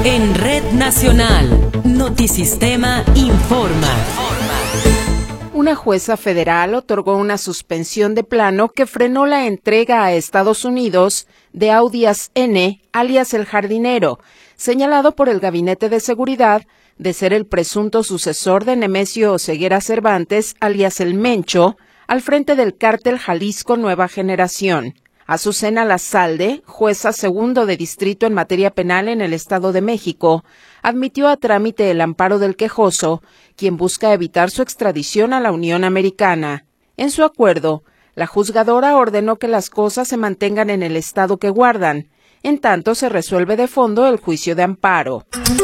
En Red Nacional, Notisistema informa. Una jueza federal otorgó una suspensión de plano que frenó la entrega a Estados Unidos de Audias N., alias El Jardinero, señalado por el Gabinete de Seguridad de ser el presunto sucesor de Nemesio Oseguera Cervantes, alias El Mencho, al frente del cártel Jalisco Nueva Generación. Azucena Lazalde, jueza segundo de distrito en materia penal en el Estado de México, admitió a trámite el amparo del quejoso, quien busca evitar su extradición a la Unión Americana. En su acuerdo, la juzgadora ordenó que las cosas se mantengan en el estado que guardan, en tanto se resuelve de fondo el juicio de amparo.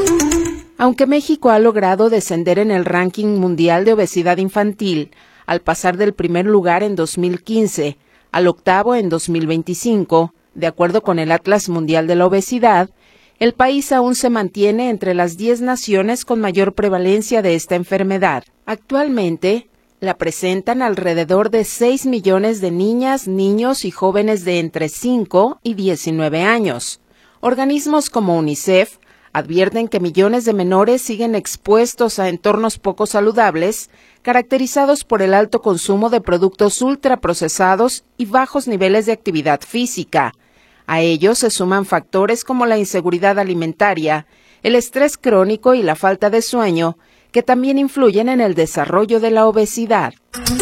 Aunque México ha logrado descender en el ranking mundial de obesidad infantil, al pasar del primer lugar en 2015 al octavo en 2025, de acuerdo con el Atlas Mundial de la Obesidad, el país aún se mantiene entre las 10 naciones con mayor prevalencia de esta enfermedad. Actualmente, la presentan alrededor de 6 millones de niñas, niños y jóvenes de entre 5 y 19 años. Organismos como UNICEF advierten que millones de menores siguen expuestos a entornos poco saludables, caracterizados por el alto consumo de productos ultraprocesados y bajos niveles de actividad física. A ello se suman factores como la inseguridad alimentaria, el estrés crónico y la falta de sueño, que también influyen en el desarrollo de la obesidad.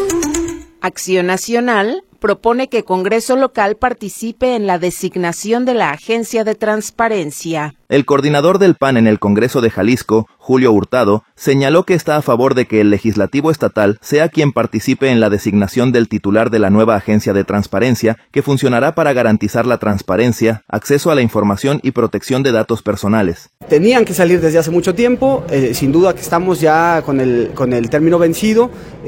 Acción Nacional propone que Congreso local participe en la designación de la Agencia de Transparencia. El coordinador del PAN en el Congreso de Jalisco, Julio Hurtado, señaló que está a favor de que el legislativo estatal sea quien participe en la designación del titular de la nueva Agencia de Transparencia, que funcionará para garantizar la transparencia, acceso a la información y protección de datos personales. Tenían que salir desde hace mucho tiempo, sin duda que estamos ya con el término vencido.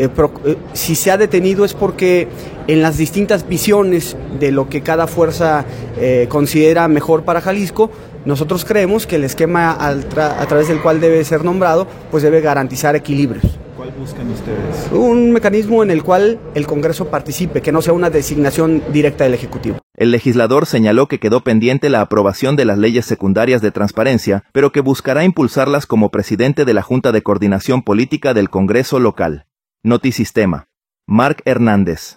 Si se ha detenido es porque en las distintas visiones de lo que cada fuerza considera mejor para Jalisco, nosotros creemos que el esquema a través del cual debe ser nombrado, pues debe garantizar equilibrios. ¿Cuál buscan ustedes? Un mecanismo en el cual el Congreso participe, que no sea una designación directa del Ejecutivo. El legislador señaló que quedó pendiente la aprobación de las leyes secundarias de transparencia, pero que buscará impulsarlas como presidente de la Junta de Coordinación Política del Congreso local. Notisistema. Marc Hernández.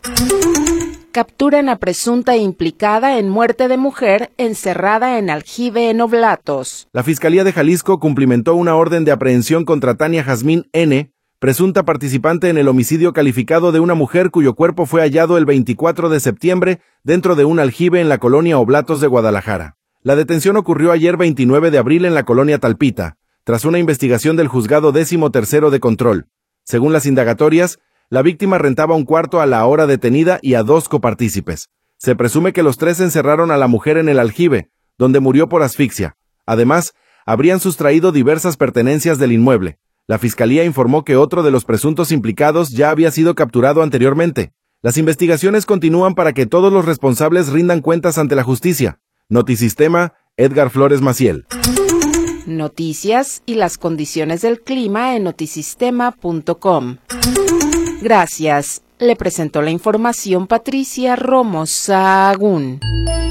Capturan a presunta implicada en muerte de mujer encerrada en aljibe en Oblatos. La Fiscalía de Jalisco cumplimentó una orden de aprehensión contra Tania Jazmín N., presunta participante en el homicidio calificado de una mujer cuyo cuerpo fue hallado el 24 de septiembre dentro de un aljibe en la colonia Oblatos de Guadalajara. La detención ocurrió ayer 29 de abril en la colonia Talpita, tras una investigación del Juzgado 13º de Control. Según las indagatorias, la víctima rentaba un cuarto a la hora detenida y a 2 copartícipes. Se presume que los 3 encerraron a la mujer en el aljibe, donde murió por asfixia. Además, habrían sustraído diversas pertenencias del inmueble. La Fiscalía informó que otro de los presuntos implicados ya había sido capturado anteriormente. Las investigaciones continúan para que todos los responsables rindan cuentas ante la justicia. Notisistema, Edgar Flores Maciel. Noticias y las condiciones del clima en notisistema.com. Gracias. Le presentó la información Patricia Romo Sahagún.